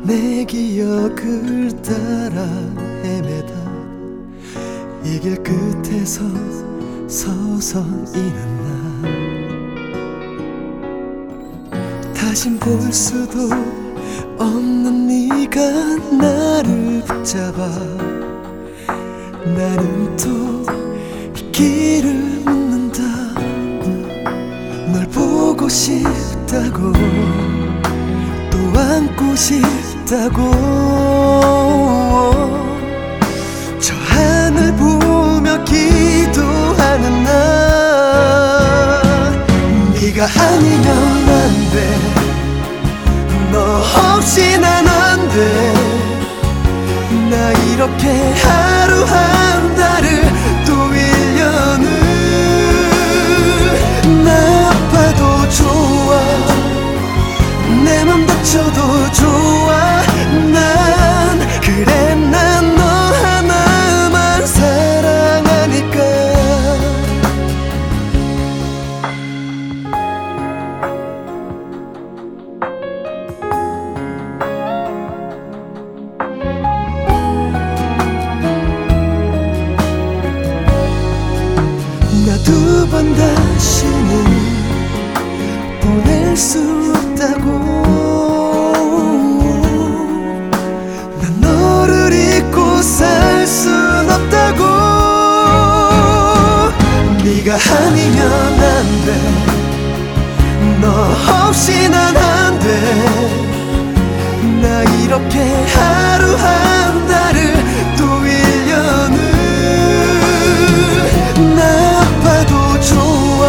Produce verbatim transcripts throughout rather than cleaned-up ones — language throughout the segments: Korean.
내 기억을 따라 헤매다 이 길 끝에서 서성이는 날 다신 볼 수도 없는 네가 나를 붙잡아 나는 또 이 길을 묻는다 널 보고 싶다고 또 안고 싶다고 저 하늘 보며 기도하는 나 네가 아니면 안 돼 너 없이 난 안 돼 나 이렇게 하루 한 달을 또 일 년을 나 아파도 좋아 내 맘 다쳐도 좋아 난 그래 난 너 하나만 사랑하니까 나 두 번 다시는 보낼 수 없다고 난 너를 잊고 살 순 없다고 네가 아니면 안 돼 너 없이 난 안 돼 나 이렇게 하루 한 달을 또 일 년을 나 아파도 좋아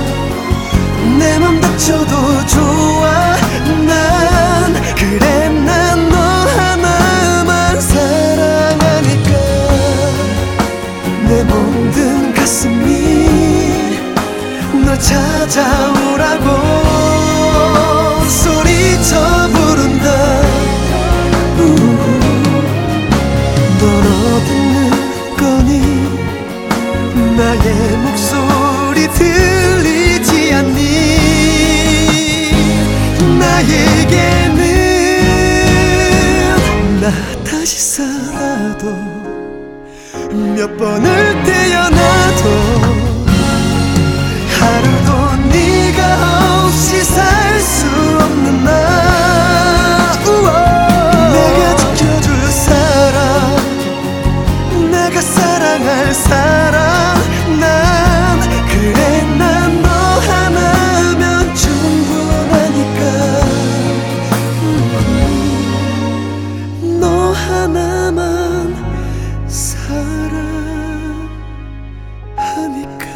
내 맘 다쳐도 좋아 난 그래 난 너 하나만 사랑하니까 내 모든 가슴이 널 찾아오라고 소리쳐 부른다 널 어디는 거니 나의 목소리 들리지 않니 나에게는 나 다시 살아도 몇 번을 태어나도 하루도 네가 없이 살 수 없는 나 내가 지켜줄 사람 내가 사랑할 사람 난 그래 난 너 하나면 충분하니까 너 하나만 사랑하니까